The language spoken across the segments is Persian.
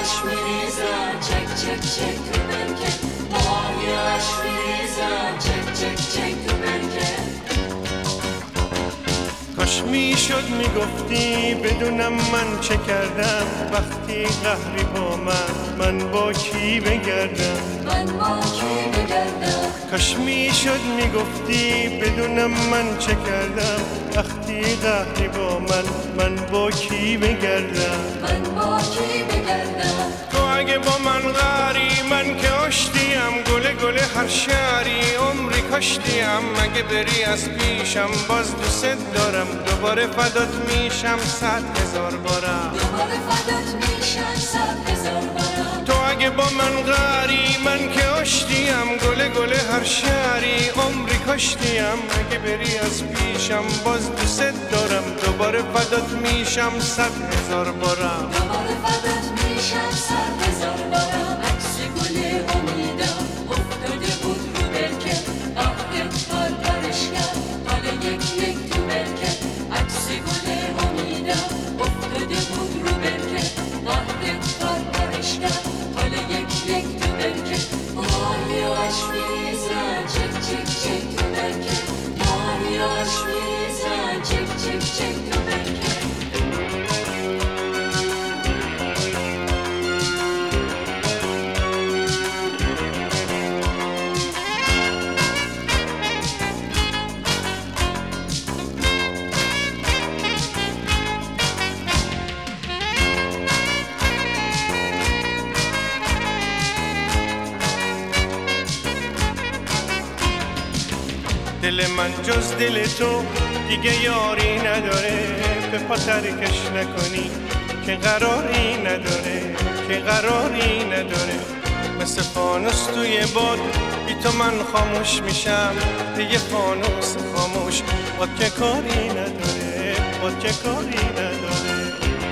aşk میریزن چک چک چک تو برکه ماهی aşk میریزن چک چک چک تو برکه کاش میشد میگفتی بدونم من چه کردم وقتی قهری با من با کی بگردم من با کی بگردم کاش میشد میگفتی بدونم من چه کردم وقتی قهری با من با کی بگردم من با کی بگردم تو اگه با من قهری من که آشتیم گله گله هر شهری عمری کاشتیم اگه بری از پیشم باز دوست دارم دوباره فدات میشم 100,000 بارم دوباره فدات میشم 100,000 بارم تو اگه با من قهری من که آشتیم گله گله هر شهری عمری کاشتیم اگه بری از پیشم باز دوست دارم دوباره فدات میشم 100,000 بارم دوباره فدات میشم 100,000 بارم عکس گل امیدم افتاده بود رو برکه آخت پرپرش کرد حال یک یک تو برکه عکس گل امیدم افتاده بود رو برکه آخت پرپرش کرد حال یک یک تو برکه ماهی aşk میریزن چک چک چک تو برکه ماهی aşk میریزن چک چک چک تو برکه دل من جز دل تو دیگه یاری نداره به پا ترکش نکنی که قراری نداره که قراری نداره مثل فانوس توی باد بی تو من خاموش میشم دیگه فانوس خاموش باد که کاری نداره باد که کاری نداره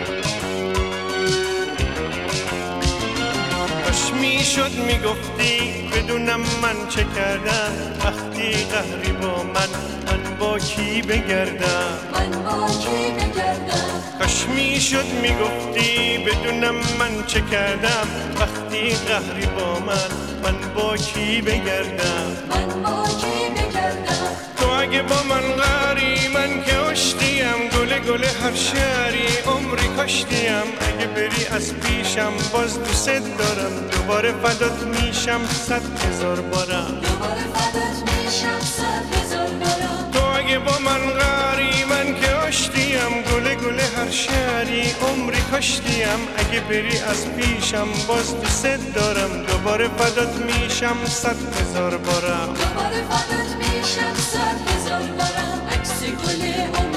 کاش میشد میگفتی بدونم من چه کردم وقتی قهری با من با کی بگردم من با کی بگردم کاش میشد میگفتی بدونم من چه کردم وقتی قهری با من با کی بگردم من با کی بگردم تو اگه با من قهری من که آشتیم گله گله هر شهری عمری کاشتیم اگه بری از پیشم باز دوست دارم دوباره فدات میشم 100,000 بارم دوباره فدات میشم 100,000 بارم تو اگه با من قهری من که آشتیم گله گله هر شهری عمری کاشتیم اگه بری از پیشم باز دوست دارم دوباره فدات میشم 100,000 بارم دوباره فدات میشم 100,000 بارم عکس گل